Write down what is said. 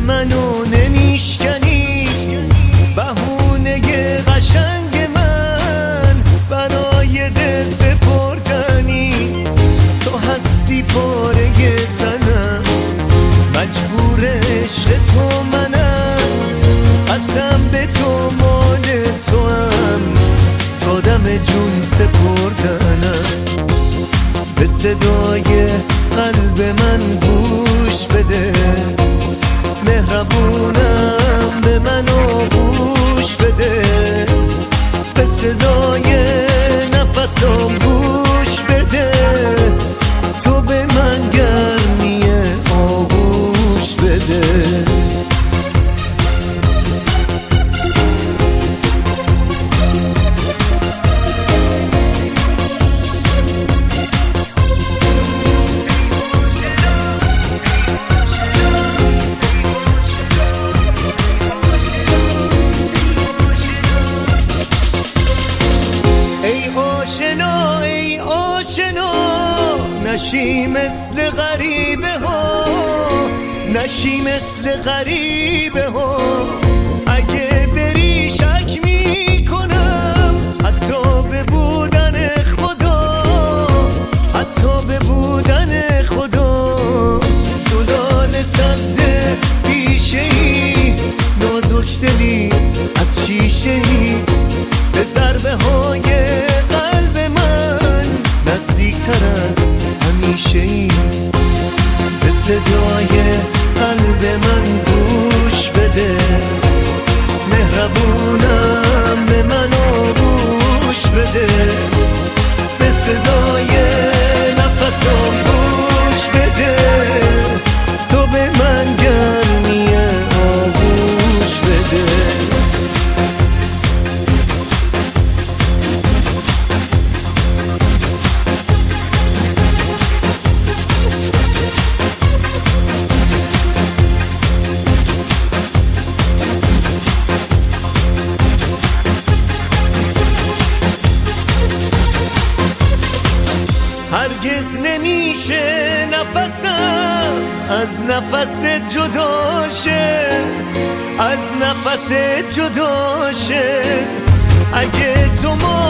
منو نمیشکنی، بهونه قشنگ من برای دل سپردنی. تو هستی پاره تنم، مجبور عشق تو منم، قسم به تو مال تو هم، تا دم جون سپردنم. به صدای قلب من گوش بده، مهربونم به من آغوش بده. به صدای نفسم گوش بده، تو به من گرمی آغوش بده. ای آشنا نشی مثل غریبه ها، نشی مثل غریبه ها. اگه بری شک می کنم، حتی به بودن خدا، حتی به بودن خدا. زلال سبز پیشه ای، نازک دلی از شیشه ای، به ضربه های قلب من نزدیکتر از همیشه ای. به صدای قلب من گوش بده، مهربونم به من آغوش بده. به صدای نفسم گوش بده، تو به من گرمی آغوش بده. هرگز نمیشه نفسم از نفس جدا شه، از نفس جدا شه. اگه تو